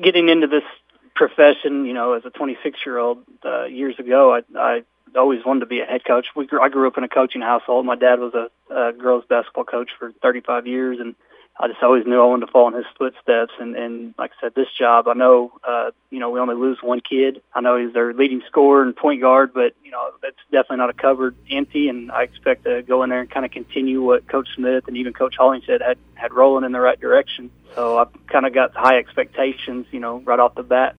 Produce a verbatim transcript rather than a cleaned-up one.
getting into this profession, you know, as a twenty-six-year-old uh, years ago, I, I always wanted to be a head coach. We grew, I grew up in a coaching household. My dad was a, a girls basketball coach for thirty-five years, and I just always knew I wanted to follow in his footsteps. And, and like I said, this job, I know, uh, you know, we only lose one kid. I know he's their leading scorer and point guard, but, you know, that's definitely not a cupboard empty. And I expect to go in there and kind of continue what Coach Smith and even Coach Hollingshead had, had rolling in the right direction. So I've kind of got high expectations, you know, right off the bat